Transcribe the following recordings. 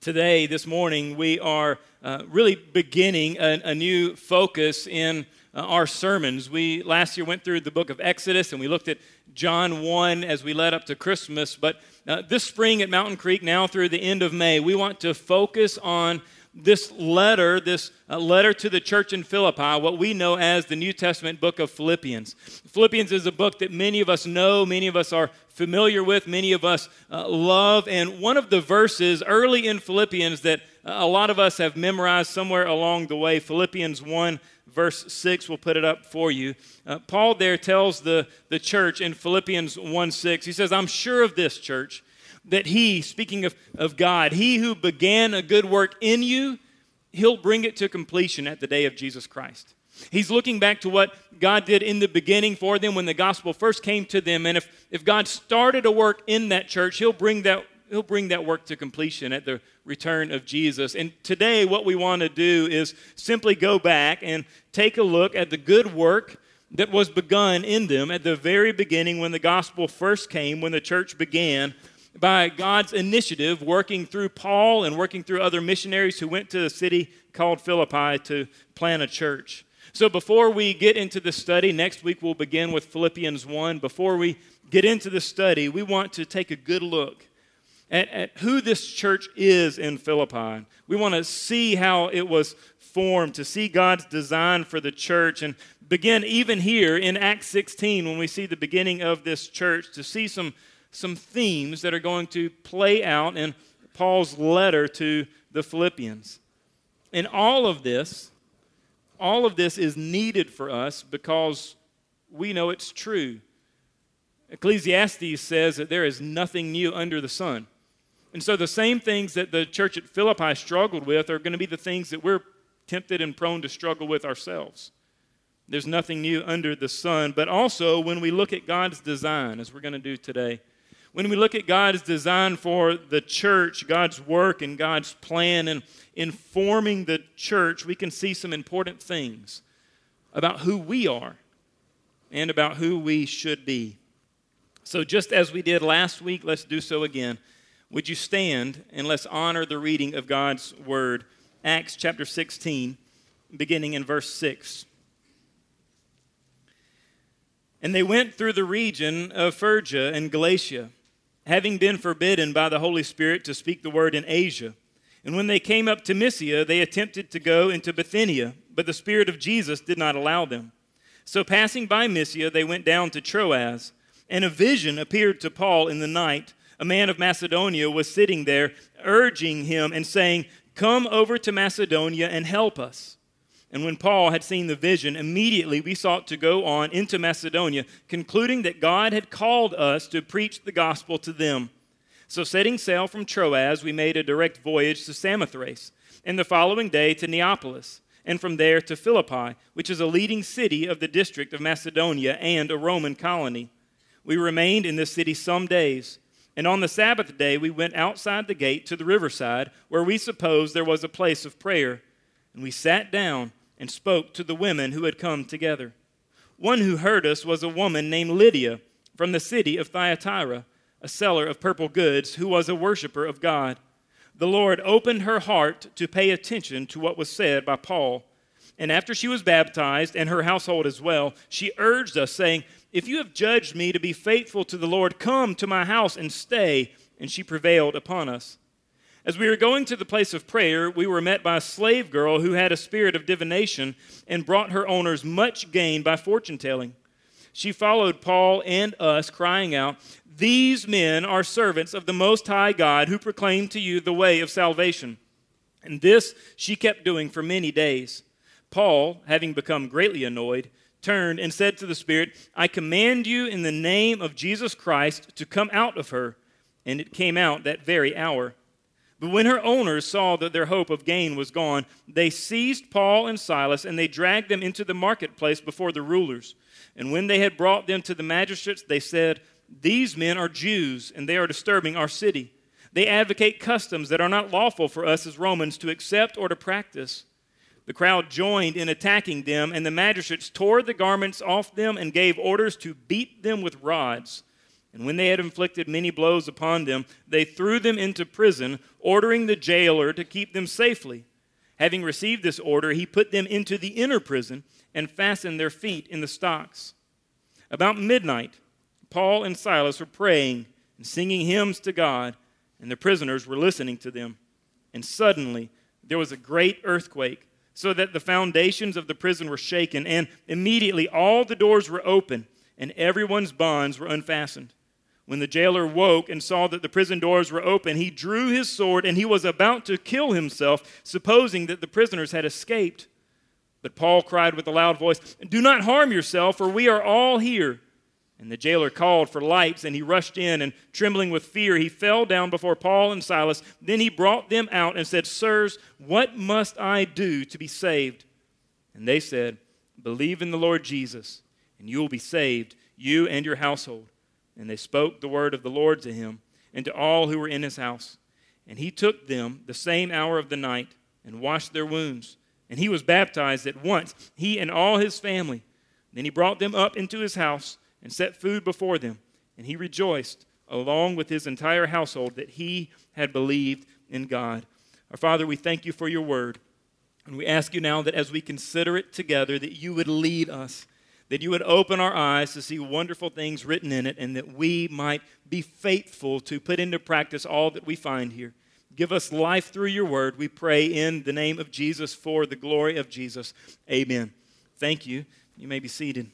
Today, this morning, we are really beginning a new focus in our sermons. We last year went through the book of Exodus and we looked at John 1 as we led up to Christmas. But this spring at Mountain Creek, now through the end of May, we want to focus on this letter to the church in Philippi, what we know as the New Testament book of Philippians. Philippians is a book that many of us know, many of us are familiar with, many of us love. And one of the verses early in Philippians that a lot of us have memorized somewhere along the way, Philippians 1, verse 6, we'll put it up for you. Paul there tells the church in Philippians 1:6, he says, "I'm sure of this, church, that he," speaking of God, "he who began a good work in you, he'll bring it to completion at the day of Jesus Christ." He's looking back to what God did in the beginning for them when the gospel first came to them. And if God started a work in that church, he'll bring that work to completion at the return of Jesus. And today what we want to do is simply go back and take a look at the good work that was begun in them at the very beginning when the gospel first came, when the church began, by God's initiative, working through Paul and working through other missionaries who went to a city called Philippi to plant a church. So before we get into the study, next week we'll begin with Philippians 1. Before we get into the study, we want to take a good look at who this church is in Philippi. We want to see how it was formed, to see God's design for the church, and begin even here in Acts 16 when we see the beginning of this church, to see some themes that are going to play out in Paul's letter to the Philippians. And all of this is needed for us because we know it's true. Ecclesiastes says that there is nothing new under the sun. And so the same things that the church at Philippi struggled with are going to be the things that we're tempted and prone to struggle with ourselves. There's nothing new under the sun. But also when we look at God's design, as we're going to do today, when we look at God's design for the church, God's work and God's plan and in forming the church, we can see some important things about who we are and about who we should be. So just as we did last week, let's do so again. Would you stand and let's honor the reading of God's word. Acts chapter 16, beginning in verse 6. "And they went through the region of Phrygia and Galatia, having been forbidden by the Holy Spirit to speak the word in Asia. And when they came up to Mysia, they attempted to go into Bithynia, but the Spirit of Jesus did not allow them. So passing by Mysia, they went down to Troas, and a vision appeared to Paul in the night. A man of Macedonia was sitting there, urging him and saying, 'Come over to Macedonia and help us.' And when Paul had seen the vision, immediately we sought to go on into Macedonia, concluding that God had called us to preach the gospel to them. So setting sail from Troas, we made a direct voyage to Samothrace, and the following day to Neapolis, and from there to Philippi, which is a leading city of the district of Macedonia and a Roman colony. We remained in this city some days, and on the Sabbath day we went outside the gate to the riverside, where we supposed there was a place of prayer. And we sat down and spoke to the women who had come together. One who heard us was a woman named Lydia from the city of Thyatira, a seller of purple goods, who was a worshiper of God. The Lord opened her heart to pay attention to what was said by Paul. And after she was baptized, and her household as well, she urged us, saying, 'If you have judged me to be faithful to the Lord, come to my house and stay.' And she prevailed upon us. As we were going to the place of prayer, we were met by a slave girl who had a spirit of divination and brought her owners much gain by fortune-telling. She followed Paul and us, crying out, 'These men are servants of the Most High God who proclaim to you the way of salvation.' And this she kept doing for many days. Paul, having become greatly annoyed, turned and said to the Spirit, 'I command you in the name of Jesus Christ to come out of her.' And it came out that very hour. But when her owners saw that their hope of gain was gone, they seized Paul and Silas, and they dragged them into the marketplace before the rulers. And when they had brought them to the magistrates, they said, 'These men are Jews, and they are disturbing our city. They advocate customs that are not lawful for us as Romans to accept or to practice.' The crowd joined in attacking them, and the magistrates tore the garments off them and gave orders to beat them with rods. And when they had inflicted many blows upon them, they threw them into prison, ordering the jailer to keep them safely. Having received this order, he put them into the inner prison and fastened their feet in the stocks. About midnight, Paul and Silas were praying and singing hymns to God, and the prisoners were listening to them. And suddenly there was a great earthquake, so that the foundations of the prison were shaken, and immediately all the doors were open, and everyone's bonds were unfastened. When the jailer woke and saw that the prison doors were open, he drew his sword, and he was about to kill himself, supposing that the prisoners had escaped. But Paul cried with a loud voice, "Do not harm yourself, for we are all here." And the jailer called for lights, and he rushed in, and trembling with fear, he fell down before Paul and Silas. Then he brought them out and said, "Sirs, what must I do to be saved?" And they said, "Believe in the Lord Jesus, and you will be saved, you and your household." And they spoke the word of the Lord to him and to all who were in his house. And he took them the same hour of the night and washed their wounds. And he was baptized at once, he and all his family. Then he brought them up into his house and set food before them. And he rejoiced, along with his entire household, that he had believed in God. Our Father, we thank you for your word. And we ask you now that as we consider it together, that you would lead us, that you would open our eyes to see wonderful things written in it, and that we might be faithful to put into practice all that we find here. Give us life through your word, we pray in the name of Jesus, for the glory of Jesus. Amen. Thank you. You may be seated.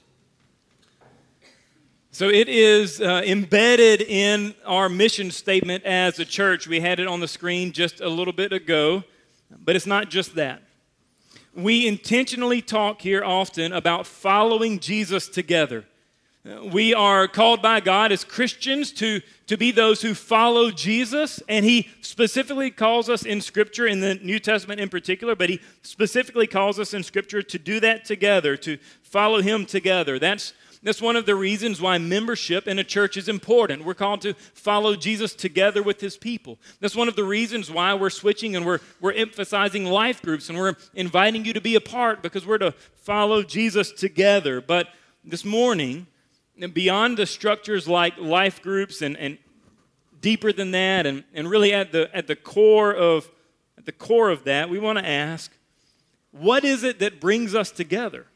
So it is embedded in our mission statement as a church. We had it on the screen just a little bit ago, but it's not just that. We intentionally talk here often about following Jesus together. We are called by God as Christians to be those who follow Jesus, and he specifically calls us in Scripture, in the New Testament in particular, but he specifically calls us in Scripture to do that together, to follow him together. That's one of the reasons why membership in a church is important. We're called to follow Jesus together with his people. That's one of the reasons why we're switching and we're emphasizing life groups, and we're inviting you to be a part, because we're to follow Jesus together. But this morning, beyond the structures like life groups and deeper than that, and really at the core of that, we want to ask, what is it that brings us together?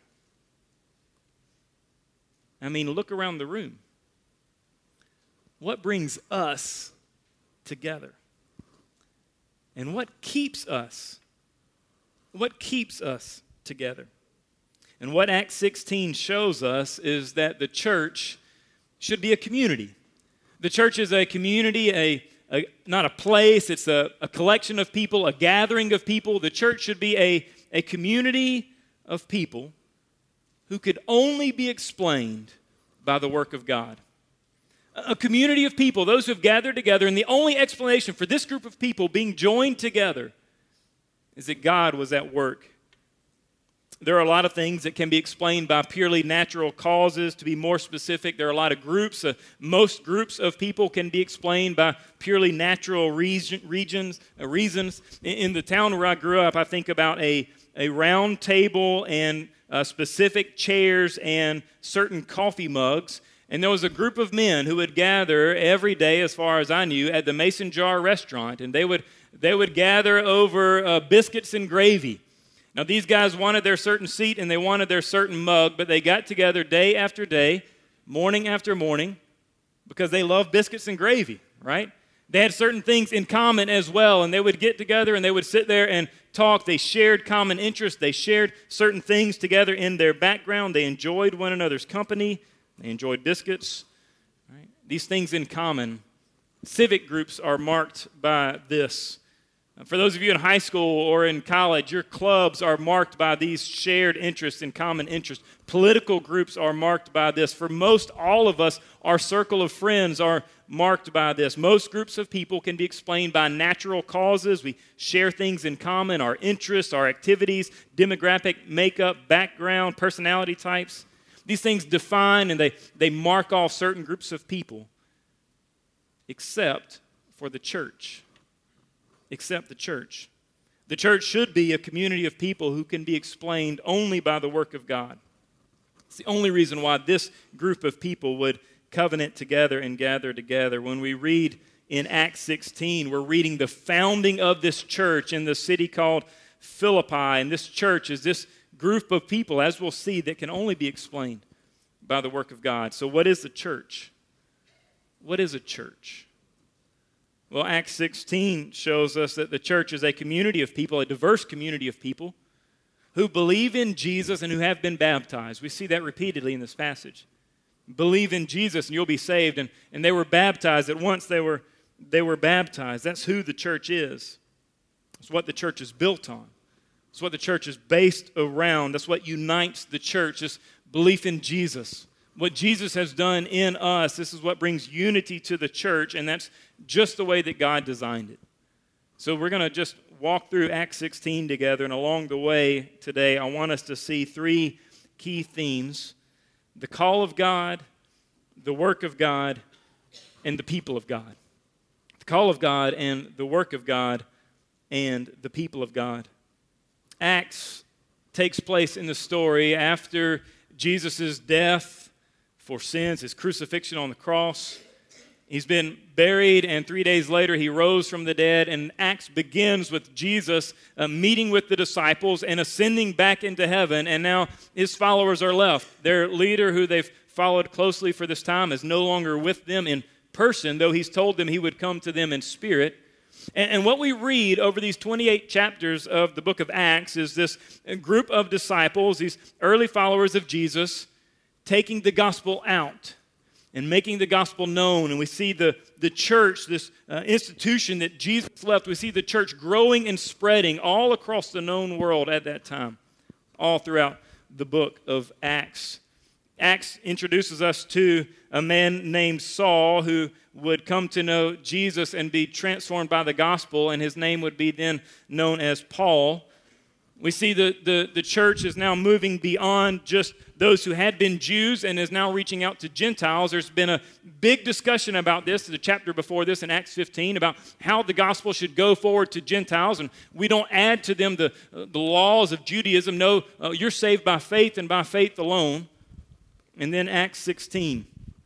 I mean, look around the room. What brings us together? And what keeps us? What keeps us together? And what Acts 16 shows us is that the church should be a community. The church is a community, not a place. It's a collection of people, a gathering of people. The church should be a community of people who could only be explained by the work of God. A community of people, those who have gathered together, and the only explanation for this group of people being joined together is that God was at work. There are a lot of things that can be explained by purely natural causes. To be more specific, there are a lot of groups. Most groups of people can be explained by purely natural reasons. In the town where I grew up, I think about a round table and specific chairs and certain coffee mugs. And there was a group of men who would gather every day, as far as I knew, at the Mason Jar restaurant. And they would gather over biscuits and gravy. Now, these guys wanted their certain seat and they wanted their certain mug, but they got together day after day, morning after morning, because they loved biscuits and gravy, right? They had certain things in common as well, and they would get together and they would sit there and talk. They shared common interests. They shared certain things together in their background. They enjoyed one another's company. They enjoyed biscuits. Right? These things in common. Civic groups are marked by this. For those of you in high school or in college, your clubs are marked by these shared interests and common interests. Political groups are marked by this. For most all of us, our circle of friends are marked by this. Most groups of people can be explained by natural causes. We share things in common, our interests, our activities, demographic makeup, background, personality types. These things define and they mark off certain groups of people, except for the church. Except the church. The church should be a community of people who can be explained only by the work of God. It's the only reason why this group of people would covenant together and gather together. When we read in Acts 16, we're reading the founding of this church in the city called Philippi. And this church is this group of people, as we'll see, that can only be explained by the work of God. So what is the church? What is a church? Well, Acts 16 shows us that the church is a community of people, a diverse community of people who believe in Jesus and who have been baptized. We see that repeatedly in this passage. Believe in Jesus and you'll be saved. And they were baptized. At once they were baptized. That's who the church is. It's what the church is built on. It's what the church is based around. That's what unites the church, this belief in Jesus. What Jesus has done in us, this is what brings unity to the church, and that's just the way that God designed it. So we're going to just walk through Acts 16 together, and along the way today, I want us to see three key themes: the call of God, the work of God, and the people of God. The call of God and the work of God and the people of God. Acts takes place in the story after Jesus' death for sins, his crucifixion on the cross. He's been buried, and 3 days later he rose from the dead. And Acts begins with Jesus meeting with the disciples and ascending back into heaven. And now his followers are left. Their leader, who they've followed closely for this time, is no longer with them in person, though he's told them he would come to them in spirit. And what we read over these 28 chapters of the book of Acts is this group of disciples, these early followers of Jesus, taking the gospel out and making the gospel known. And we see the church, this institution that Jesus left, we see the church growing and spreading all across the known world at that time, all throughout the book of Acts. Acts introduces us to a man named Saul who would come to know Jesus and be transformed by the gospel, and his name would be then known as Paul. We see the church is now moving beyond just those who had been Jews and is now reaching out to Gentiles. There's been a big discussion about this, the chapter before this in Acts 15, about how the gospel should go forward to Gentiles, and we don't add to them the laws of Judaism. No, you're saved by faith and by faith alone. And then Acts 16.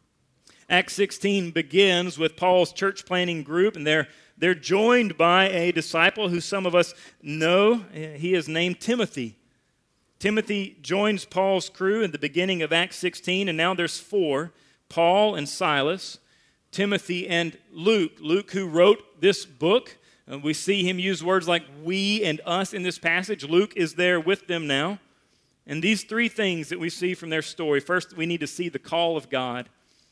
Acts 16 begins with Paul's church planting group, and they're joined by a disciple who some of us know. He is named Timothy. Timothy joins Paul's crew in the beginning of Acts 16, and now there's four: Paul and Silas, Timothy and Luke. Luke, who wrote this book. We see him use words like we and us in this passage. Luke is there with them now. And these three things that we see from their story: first, we need to see the call of God.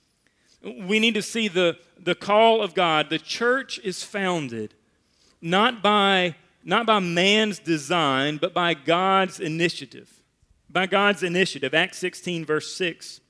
We need to see the call of God. The church is founded not by man's design, but by God's initiative. By God's initiative. Acts 16, verse 6.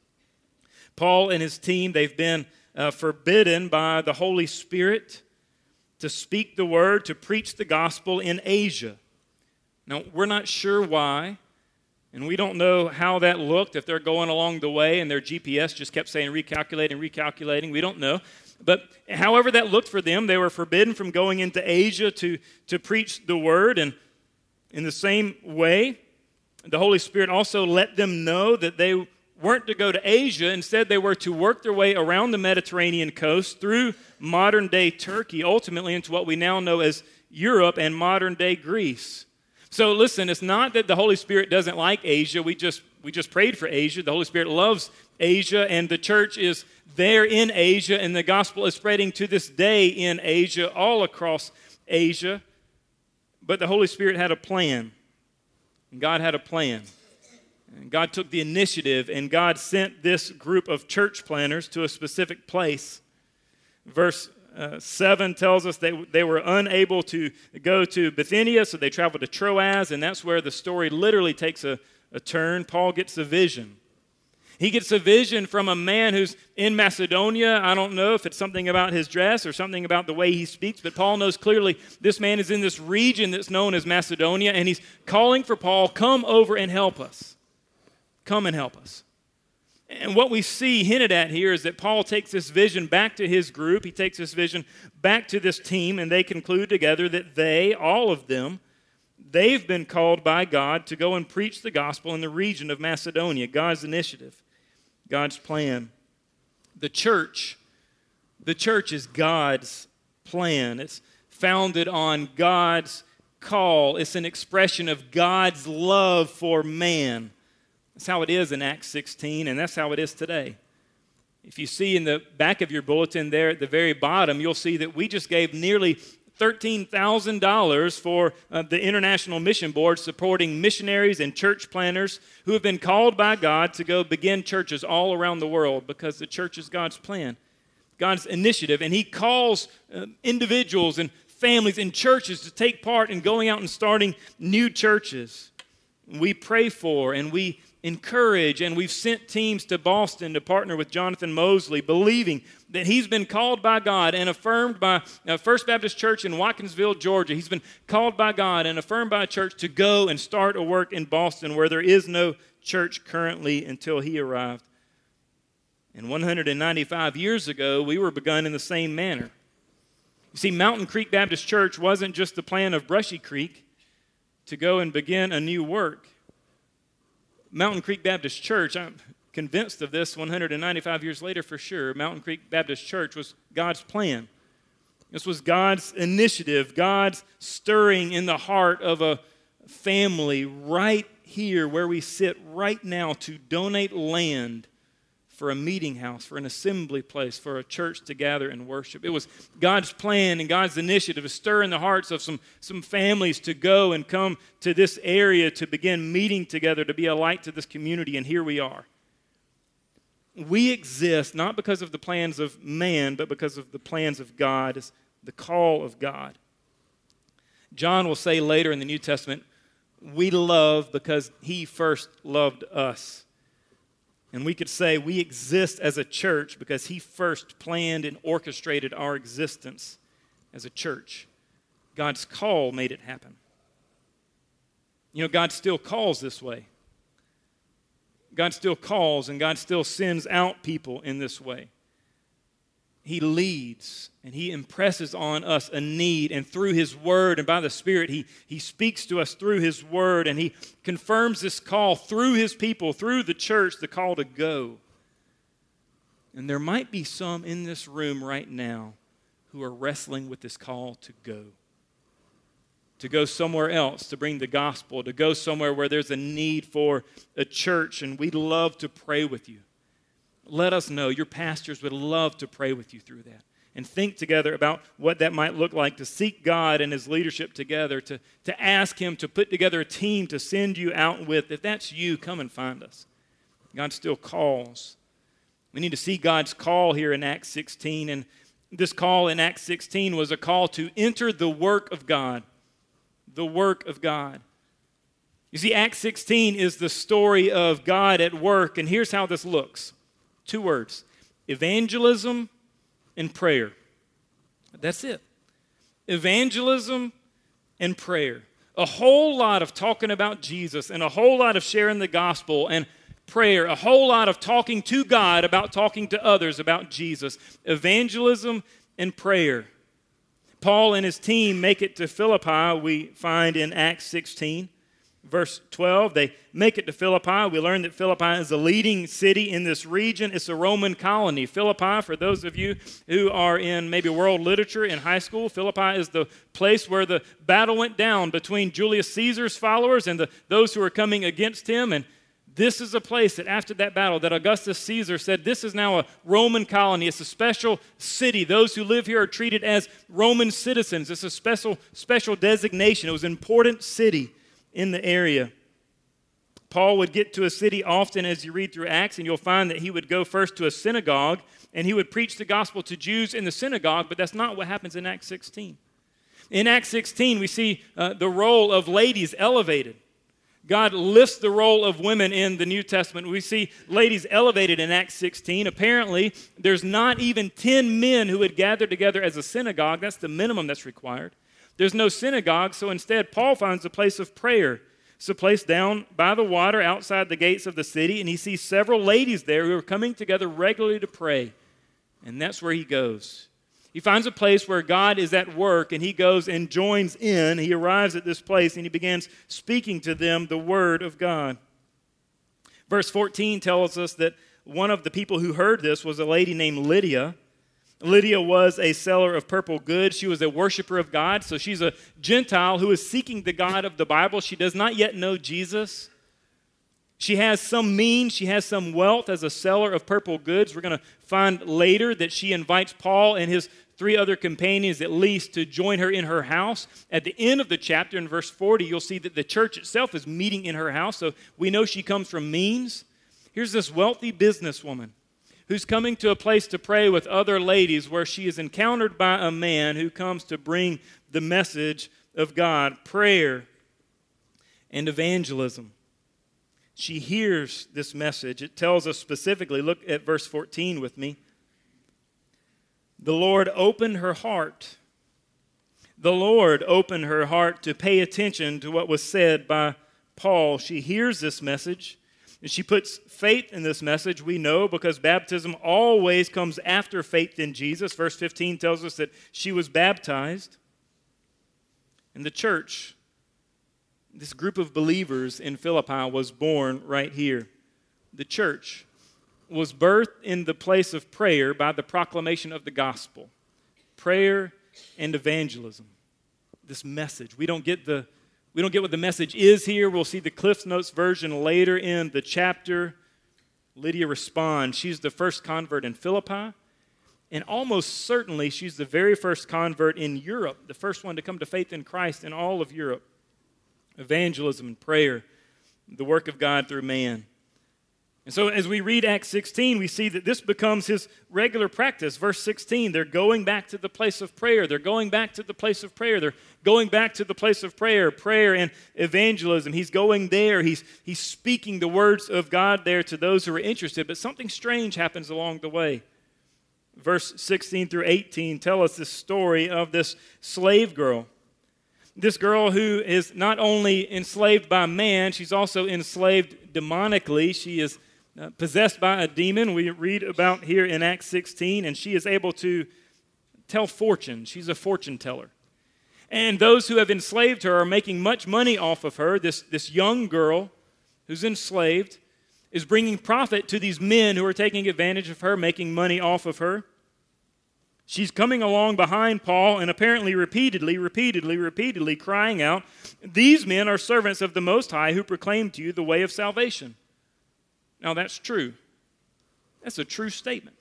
Paul and his team, they've been forbidden by the Holy Spirit to speak the word, to preach the gospel in Asia. Now, we're not sure why. And we don't know how that looked, if they're going along the way and their GPS just kept saying recalculating. We don't know. But however that looked for them, they were forbidden from going into Asia to preach the word. And in the same way, the Holy Spirit also let them know that they weren't to go to Asia. Instead, they were to work their way around the Mediterranean coast through modern-day Turkey, ultimately into what we now know as Europe and modern-day Greece. So listen, it's not that the Holy Spirit doesn't like Asia. We just prayed for Asia. The Holy Spirit loves Asia, and the church is there in Asia, and the gospel is spreading to this day in Asia, all across Asia. But the Holy Spirit had a plan. And God had a plan. And God took the initiative, and God sent this group of church planners to a specific place. Verse 7 tells us they were unable to go to Bithynia, so they traveled to Troas, and that's where the story literally takes a turn. Paul gets a vision. He gets a vision from a man who's in Macedonia. I don't know if it's something about his dress or something about the way he speaks, but Paul knows clearly this man is in this region that's known as Macedonia, and he's calling for Paul, come over and help us. Come and help us. And what we see hinted at here is that Paul takes this vision back to his group. He takes this vision back to this team, and they conclude together that they, all of them, they've been called by God to go and preach the gospel in the region of Macedonia. God's initiative, God's plan. The church is God's plan. It's founded on God's call. It's an expression of God's love for man. That's how it is in Acts 16, and that's how it is today. If you see in the back of your bulletin there at the very bottom, you'll see that we just gave nearly $13,000 for the International Mission Board, supporting missionaries and church planners who have been called by God to go begin churches all around the world, because the church is God's plan, God's initiative, and He calls individuals and families and churches to take part in going out and starting new churches. We pray for and we encourage, and we've sent teams to Boston to partner with Jonathan Mosley, believing that he's been called by God and affirmed by First Baptist Church in Watkinsville, Georgia. He's been called by God and affirmed by a church to go and start a work in Boston where there is no church currently until he arrived. And 195 years ago, we were begun in the same manner. You see, Mountain Creek Baptist Church wasn't just the plan of Brushy Creek to go and begin a new work. Mountain Creek Baptist Church, I'm convinced of this 195 years later for sure, Mountain Creek Baptist Church was God's plan. This was God's initiative, God's stirring in the heart of a family right here where we sit right now to donate land for a meeting house, for an assembly place, for a church to gather and worship. It was God's plan and God's initiative to stir in the hearts of some families to go and come to this area to begin meeting together, to be a light to this community, and here we are. We exist not because of the plans of man, but because of the plans of God, it's the call of God. John will say later in the New Testament, we love because He first loved us. And we could say we exist as a church because He first planned and orchestrated our existence as a church. God's call made it happen. You know, God still calls this way. God still calls, and God still sends out people in this way. He leads, and He impresses on us a need, and through His Word and by the Spirit, He speaks to us through His Word, and He confirms this call through His people, through the church, the call to go. And there might be some in this room right now who are wrestling with this call to go somewhere else, to bring the gospel, to go somewhere where there's a need for a church, and we'd love to pray with you. Let us know. Your pastors would love to pray with you through that and think together about what that might look like, to seek God and His leadership together, to ask Him to put together a team to send you out with. If that's you, come and find us. God still calls. We need to see God's call here in Acts 16, and this call in Acts 16 was a call to enter the work of God. The work of God. You see, Acts 16 is the story of God at work, and here's how this looks. 2 words, evangelism and prayer. That's it. Evangelism and prayer. A whole lot of talking about Jesus and a whole lot of sharing the gospel and prayer. A whole lot of talking to God about talking to others about Jesus. Evangelism and prayer. Paul and his team make it to Philippi, we find in Acts 16. Verse 12, they make it to Philippi. We learn that Philippi is a leading city in this region. It's a Roman colony. Philippi, for those of you who are in maybe world literature in high school, Philippi is the place where the battle went down between Julius Caesar's followers and those who were coming against him. And this is a place that after that battle that Augustus Caesar said, this is now a Roman colony. It's a special city. Those who live here are treated as Roman citizens. It's a special designation. It was an important city in the area. Paul would get to a city often as you read through Acts, and you'll find that he would go first to a synagogue, and he would preach the gospel to Jews in the synagogue, but that's not what happens in Acts 16. In Acts 16, we see the role of ladies elevated. God lifts the role of women in the New Testament. We see ladies elevated in Acts 16. Apparently, there's not even 10 men who would gather together as a synagogue. That's the minimum that's required. There's no synagogue, so instead Paul finds a place of prayer. It's a place down by the water outside the gates of the city, and he sees several ladies there who are coming together regularly to pray. And that's where he goes. He finds a place where God is at work, and he goes and joins in. He arrives at this place, and he begins speaking to them the word of God. Verse 14 tells us that one of the people who heard this was a lady named Lydia. Lydia was a seller of purple goods. She was a worshiper of God. So she's a Gentile who is seeking the God of the Bible. She does not yet know Jesus. She has some means. She has some wealth as a seller of purple goods. We're going to find later that she invites Paul and his 3 other companions at least to join her in her house. At the end of the chapter, in verse 40, you'll see that the church itself is meeting in her house. So we know she comes from means. Here's this wealthy businesswoman who's coming to a place to pray with other ladies where she is encountered by a man who comes to bring the message of God, prayer and evangelism. She hears this message. It tells us specifically, look at verse 14 with me. The Lord opened her heart. The Lord opened her heart to pay attention to what was said by Paul. She hears this message. And she puts faith in this message, we know, because baptism always comes after faith in Jesus. Verse 15 tells us that she was baptized. And the church, this group of believers in Philippi, was born right here. The church was birthed in the place of prayer by the proclamation of the gospel. Prayer and evangelism. This message. We don't get what the message is here. We'll see the Cliff Notes version later in the chapter. Lydia responds. She's the first convert in Philippi, and almost certainly she's the very first convert in Europe, the first one to come to faith in Christ in all of Europe. Evangelism and prayer, the work of God through man. And so as we read Acts 16, we see that this becomes his regular practice. Verse 16, they're going back to the place of prayer. They're going back to the place of prayer. They're going back to the place of prayer and evangelism. He's going there. He's speaking the words of God there to those who are interested. But something strange happens along the way. Verse 16 through 18 tell us this story of this slave girl. This girl who is not only enslaved by man, she's also enslaved demonically. She is possessed by a demon, we read about here in Acts 16, and she is able to tell fortune. She's a fortune teller. And those who have enslaved her are making much money off of her. This young girl who's enslaved is bringing profit to these men who are taking advantage of her, making money off of her. She's coming along behind Paul and apparently repeatedly crying out, "These men are servants of the Most High who proclaim to you the way of salvation." Now that's true. That's a true statement.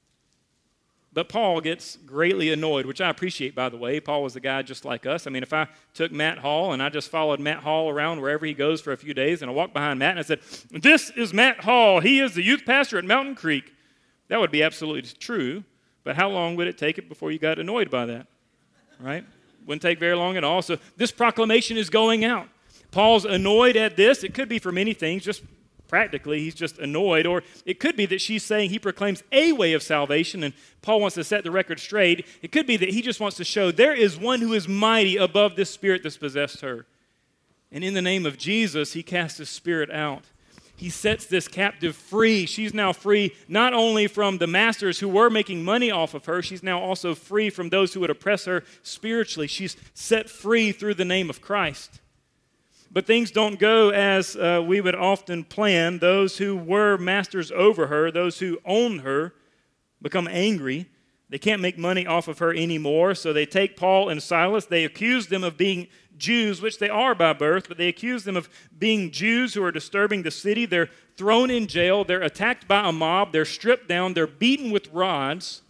But Paul gets greatly annoyed, which I appreciate, by the way. Paul was a guy just like us. I mean, if I took Matt Hall and I just followed Matt Hall around wherever he goes for a few days, and I walked behind Matt and I said, "This is Matt Hall. He is the youth pastor at Mountain Creek." That would be absolutely true. But how long would it take it before you got annoyed by that? Right? Wouldn't take very long at all. So this proclamation is going out. Paul's annoyed at this. It could be for many things, just practically, he's just annoyed. Or it could be that she's saying he proclaims a way of salvation, and Paul wants to set the record straight. It could be that he just wants to show there is one who is mighty above this spirit that's possessed her. And in the name of Jesus, he casts his spirit out. He sets this captive free. She's now free not only from the masters who were making money off of her, she's now also free from those who would oppress her spiritually. She's set free through the name of Christ. But things don't go as we would often plan. Those who were masters over her, those who own her, become angry. They can't make money off of her anymore, so they take Paul and Silas. They accuse them of being Jews, which they are by birth, but they accuse them of being Jews who are disturbing the city. They're thrown in jail. They're attacked by a mob. They're stripped down. They're beaten with rods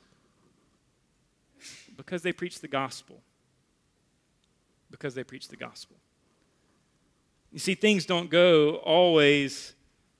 because they preach the gospel. Because they preach the gospel. You see, things don't go always.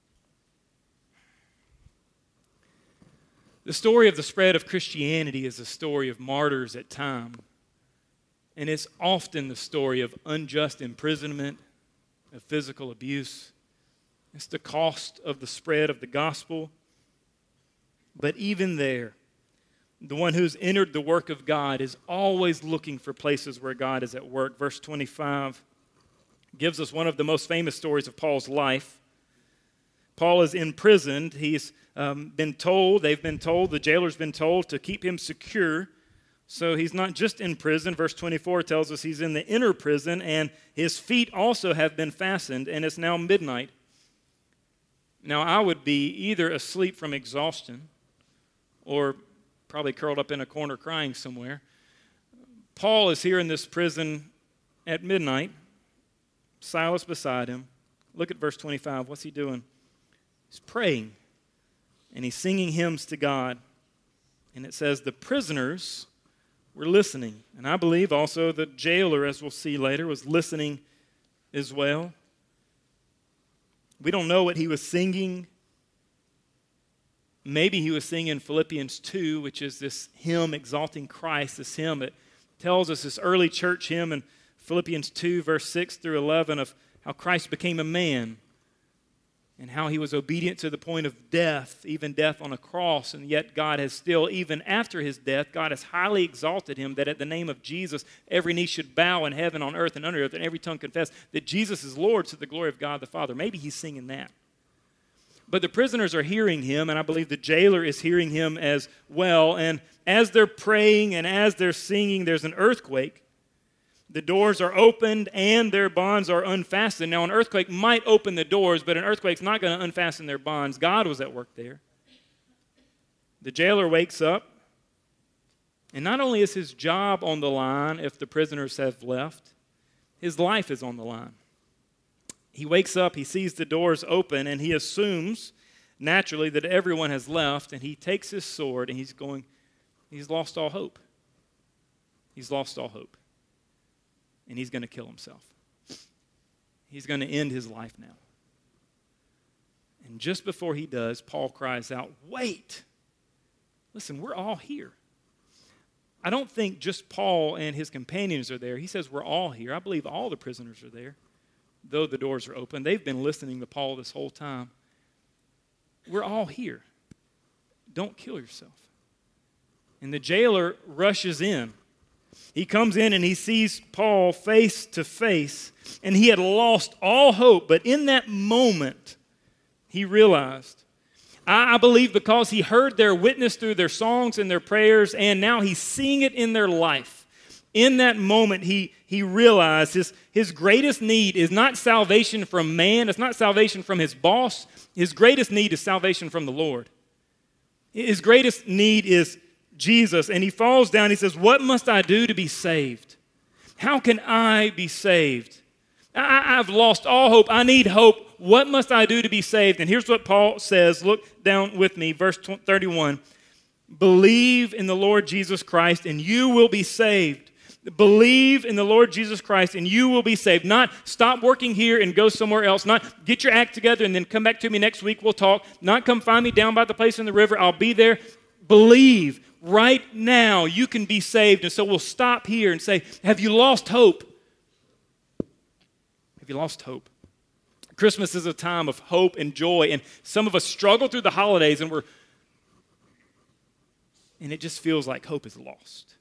The story of the spread of Christianity is a story of martyrs at times. And it's often the story of unjust imprisonment, of physical abuse. It's the cost of the spread of the gospel. But even there, the one who's entered the work of God is always looking for places where God is at work. Verse 25 gives us one of the most famous stories of Paul's life. Paul is imprisoned. They've been told, the jailer's been told to keep him secure. So he's not just in prison. Verse 24 tells us he's in the inner prison, and his feet also have been fastened, and it's now midnight. Now, I would be either asleep from exhaustion or probably curled up in a corner crying somewhere. Paul is here in this prison at midnight, Silas beside him. Look at verse 25. What's he doing? He's praying, and he's singing hymns to God. And it says the prisoners were listening. And I believe also the jailer, as we'll see later, was listening as well. We don't know what he was singing. Maybe he was singing Philippians 2, which is this hymn exalting Christ, this hymn that tells us, this early church hymn in Philippians 2, verse 6 through 11, of how Christ became a man and how he was obedient to the point of death, even death on a cross. And yet God has still, even after his death, God has highly exalted him, that at the name of Jesus, every knee should bow in heaven, on earth, and under earth, and every tongue confess that Jesus is Lord, to the glory of God the Father. Maybe he's singing that. But the prisoners are hearing him, and I believe the jailer is hearing him as well. And as they're praying and as they're singing, there's an earthquake. The doors are opened and their bonds are unfastened. Now, an earthquake might open the doors, but an earthquake's not going to unfasten their bonds. God was at work there. The jailer wakes up, and not only is his job on the line if the prisoners have left, his life is on the line. He wakes up, he sees the doors open, and he assumes naturally that everyone has left, and he takes his sword and he's lost all hope. He's lost all hope. And he's going to kill himself. He's going to end his life now. And just before he does, Paul cries out, "Wait! Listen, we're all here." I don't think just Paul and his companions are there. He says we're all here. I believe all the prisoners are there, though the doors are open. They've been listening to Paul this whole time. We're all here. Don't kill yourself. And the jailer rushes in. He comes in and he sees Paul face to face, and he had lost all hope. But in that moment, he realized, I believe because he heard their witness through their songs and their prayers, and now he's seeing it in their life. In that moment, he realized his greatest need is not salvation from man. It's not salvation from his boss. His greatest need is salvation from the Lord. His greatest need is Jesus. And he falls down. He says, "What must I do to be saved? How can I be saved? I've lost all hope. I need hope. What must I do to be saved?" And here's what Paul says. Look down with me, verse 31. "Believe in the Lord Jesus Christ and you will be saved." Believe in the Lord Jesus Christ and you will be saved. Not stop working here and go somewhere else. Not get your act together and then come back to me next week, we'll talk. Not come find me down by the place in the river, I'll be there. Believe right now you can be saved. And so we'll stop here and say, have you lost hope? Have you lost hope? Christmas is a time of hope and joy, and some of us struggle through the holidays and it just feels like hope is lost.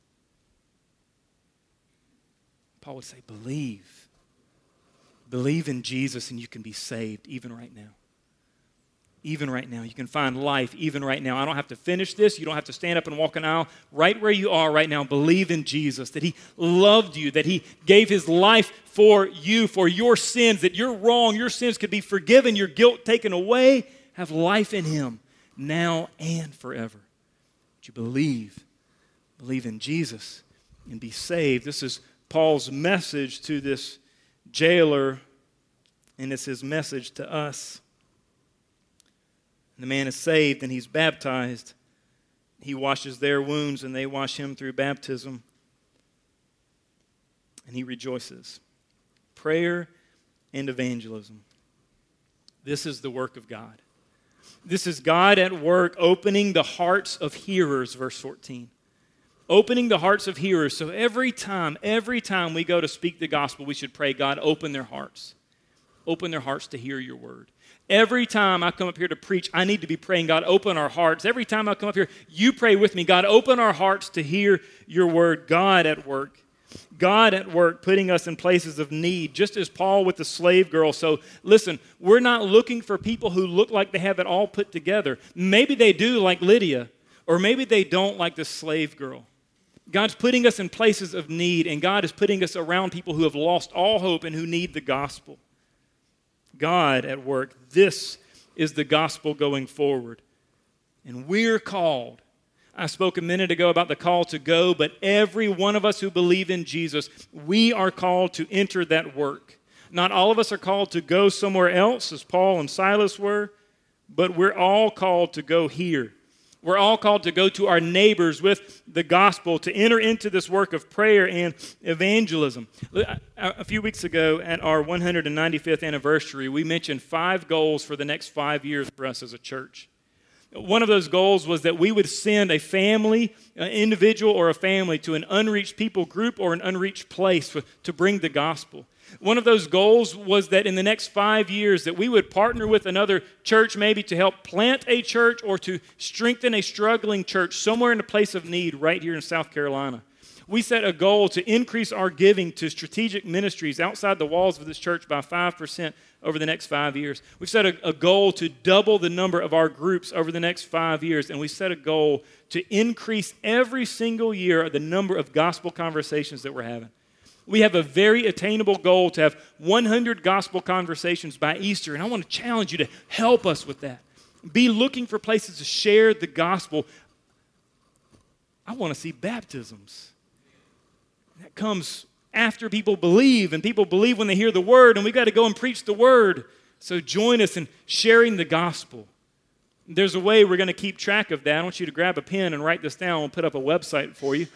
Paul would say, believe. Believe in Jesus and you can be saved even right now. Even right now. You can find life even right now. I don't have to finish this. You don't have to stand up and walk an aisle. Right where you are right now, believe in Jesus, that he loved you, that he gave his life for you, for your sins, that you're wrong, your sins could be forgiven, your guilt taken away. Have life in him now and forever. Would you believe? Believe in Jesus and be saved. This is Paul's message to this jailer, and it's his message to us. The man is saved and he's baptized. He washes their wounds and they wash him through baptism. And he rejoices. Prayer and evangelism. This is the work of God. This is God at work opening the hearts of hearers, verse 14. Opening the hearts of hearers. So every time we go to speak the gospel, we should pray, God, open their hearts. Open their hearts to hear your word. Every time I come up here to preach, I need to be praying, God, open our hearts. Every time I come up here, you pray with me, God, open our hearts to hear your word. God at work. God at work, putting us in places of need, just as Paul with the slave girl. So listen, we're not looking for people who look like they have it all put together. Maybe they do, like Lydia, or maybe they don't, like the slave girl. God's putting us in places of need, and God is putting us around people who have lost all hope and who need the gospel. God at work. This is the gospel going forward. And we're called. I spoke a minute ago about the call to go, but every one of us who believe in Jesus, we are called to enter that work. Not all of us are called to go somewhere else, as Paul and Silas were, but we're all called to go here. We're all called to go to our neighbors with the gospel, to enter into this work of prayer and evangelism. A few weeks ago at our 195th anniversary, we mentioned 5 goals for the next 5 years for us as a church. One of those goals was that we would send a family, an individual or a family, to an unreached people group or an unreached place to bring the gospel. One of those goals was that in the next 5 years that we would partner with another church maybe to help plant a church or to strengthen a struggling church somewhere in a place of need right here in South Carolina. We set a goal to increase our giving to strategic ministries outside the walls of this church by 5% over the next 5 years. We've set a goal to double the number of our groups over the next 5 years, and we set a goal to increase every single year the number of gospel conversations that we're having. We have a very attainable goal to have 100 gospel conversations by Easter, and I want to challenge you to help us with that. Be looking for places to share the gospel. I want to see baptisms. That comes after people believe, and people believe when they hear the word, and we've got to go and preach the word. So join us in sharing the gospel. There's a way we're going to keep track of that. I want you to grab a pen and write this down. We'll put up a website for you,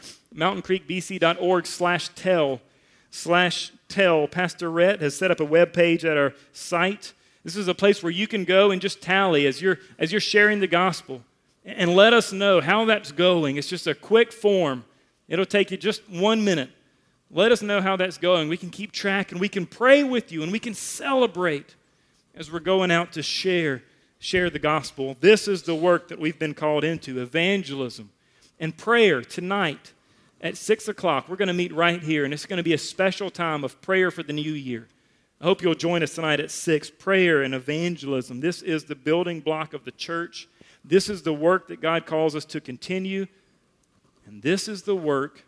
mountaincreekbc.org/tell. Pastor Rhett has set up a web page at our site. This is a place where you can go and just tally as you're sharing the gospel and let us know how that's going. It's just a quick form. It'll take you just 1 minute. Let us know how that's going. We can keep track, and we can pray with you, and we can celebrate as we're going out to share the gospel. This is the work that we've been called into, evangelism and prayer tonight at 6 o'clock. We're going to meet right here, and it's going to be a special time of prayer for the new year. I hope you'll join us tonight at 6, prayer and evangelism. This is the building block of the church. This is the work that God calls us to continue. And this is the work,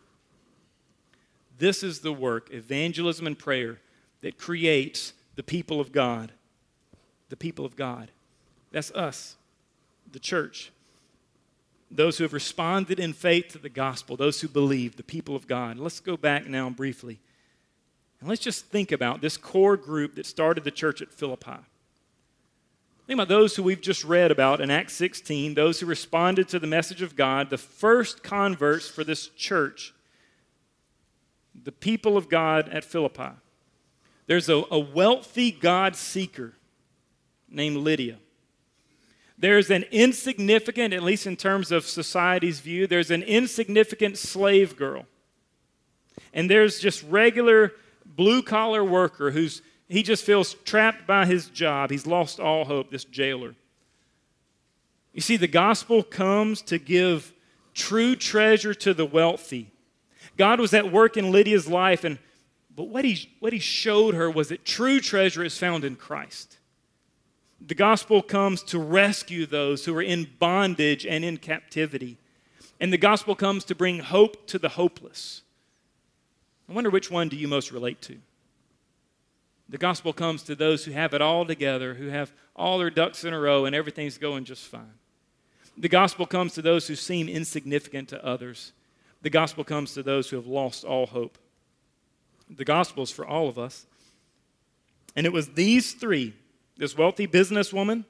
evangelism and prayer, that creates the people of God. The people of God. That's us, the church. Those who have responded in faith to the gospel, those who believe, the people of God. Let's go back now briefly. And let's just think about this core group that started the church at Philippi. Think about those who we've just read about in Acts 16, those who responded to the message of God, the first converts for this church, the people of God at Philippi. There's a wealthy God seeker named Lydia. There's an insignificant, at least in terms of society's view, there's an insignificant slave girl. And there's just regular blue-collar worker he just feels trapped by his job. He's lost all hope, this jailer. You see, the gospel comes to give true treasure to the wealthy. God was at work in Lydia's life, but what he showed her was that true treasure is found in Christ. The gospel comes to rescue those who are in bondage and in captivity. And the gospel comes to bring hope to the hopeless. I wonder which one do you most relate to? The gospel comes to those who have it all together, who have all their ducks in a row and everything's going just fine. The gospel comes to those who seem insignificant to others. The gospel comes to those who have lost all hope. The gospel is for all of us. And it was these three, this wealthy businesswoman,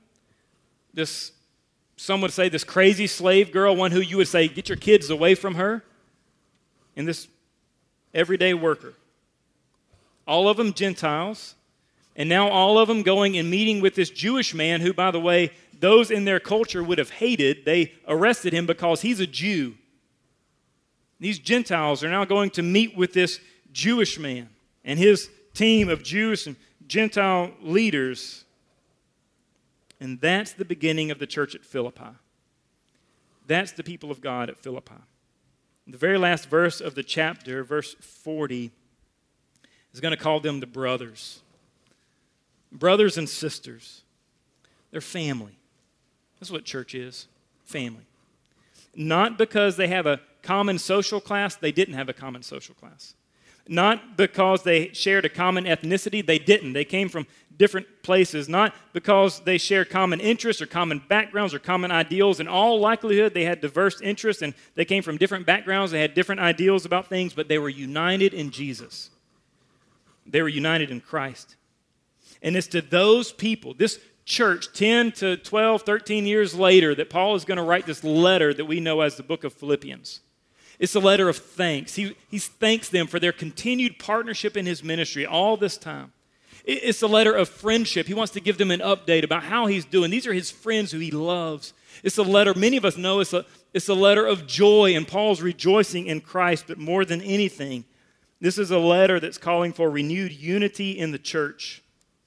some would say this crazy slave girl, one who you would say, get your kids away from her, and this everyday worker. All of them Gentiles, and now all of them going and meeting with this Jewish man who, by the way, those in their culture would have hated. They arrested him because he's a Jew. These Gentiles are now going to meet with this Jewish man and his team of Jewish and Gentile leaders. And that's the beginning of the church at Philippi. That's the people of God at Philippi. The very last verse of the chapter, verse 40, is going to call them the brothers. Brothers and sisters. They're family. That's what church is, family. Not because they have a common social class. They didn't have a common social class. Not because they shared a common ethnicity. They didn't. They came from different places. Not because they shared common interests or common backgrounds or common ideals. In all likelihood, they had diverse interests and they came from different backgrounds. They had different ideals about things, but they were united in Jesus. They were united in Christ. And it's to those people, this church, 10 to 12, 13 years later, that Paul is going to write this letter that we know as the book of Philippians. It's a letter of thanks. He thanks them for their continued partnership in his ministry all this time. It's a letter of friendship. He wants to give them an update about how he's doing. These are his friends who he loves. It's a letter, many of us know it's a letter of joy, and Paul's rejoicing in Christ, but more than anything, this is a letter that's calling for renewed unity in the church.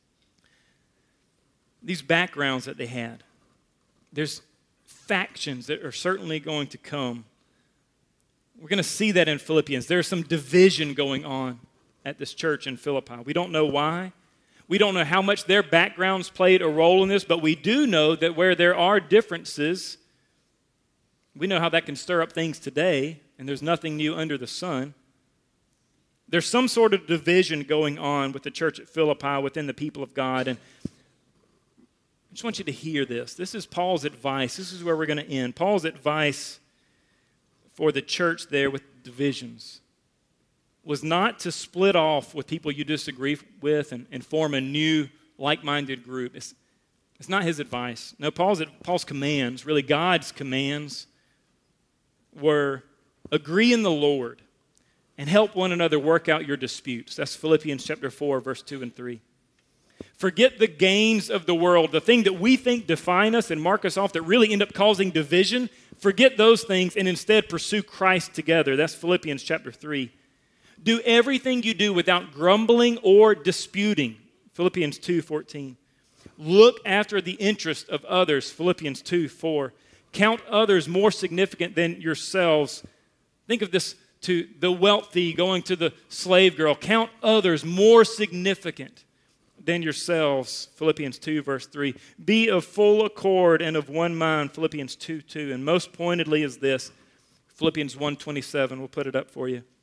These backgrounds that they had, there's factions that are certainly going to come. We're going to see that in Philippians. There's some division going on at this church in Philippi. We don't know why. We don't know how much their backgrounds played a role in this, but we do know that where there are differences, we know how that can stir up things today, and there's nothing new under the sun. There's some sort of division going on with the church at Philippi, within the people of God, and I just want you to hear this. This is Paul's advice. This is where we're going to end. Paul's advice for the church there with divisions was not to split off with people you disagree with and form a new like-minded group. It's not his advice. No, Paul's commands, really God's commands, were agree in the Lord and help one another work out your disputes. That's Philippians chapter 4, verse 2 and 3. Forget the gains of the world, the thing that we think define us and mark us off that really end up causing division. Forget those things and instead pursue Christ together. That's Philippians chapter 3. Do everything you do without grumbling or disputing. Philippians 2:14. Look after the interest of others. Philippians 2:4. Count others more significant than yourselves. Think of this to the wealthy going to the slave girl. Count others more significant than yourselves. Philippians 2, verse 3. Be of full accord and of one mind. Philippians 2:2. And most pointedly is this. Philippians 1:27. We'll put it up for you.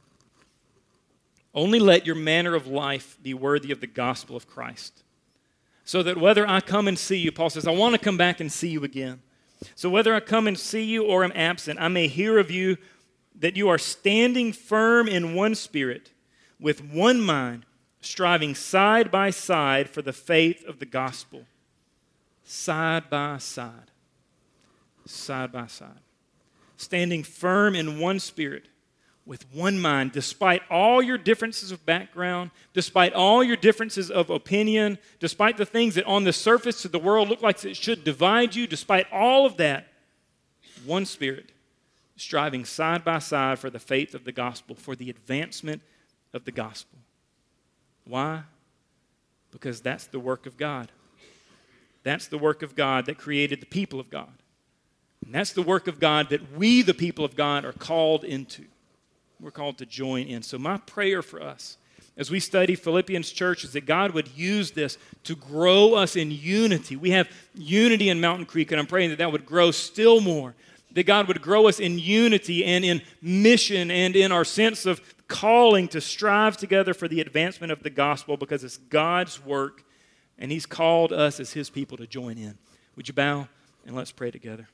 Only let your manner of life be worthy of the gospel of Christ. So that whether I come and see you, Paul says, I want to come back and see you again. So whether I come and see you or am absent, I may hear of you that you are standing firm in one spirit, with one mind, striving side by side for the faith of the gospel. Side by side. Side by side. Standing firm in one spirit, with one mind, despite all your differences of background, despite all your differences of opinion, despite the things that on the surface of the world look like it should divide you, despite all of that, one spirit, striving side by side for the faith of the gospel, for the advancement of the gospel. Why? Because that's the work of God. That's the work of God that created the people of God. And that's the work of God that we, the people of God, are called into. We're called to join in. So my prayer for us as we study Philippians church is that God would use this to grow us in unity. We have unity in Mountain Creek, and I'm praying that that would grow still more. That God would grow us in unity and in mission and in our sense of calling to strive together for the advancement of the gospel, because it's God's work and He's called us as His people to join in. Would you bow and let's pray together?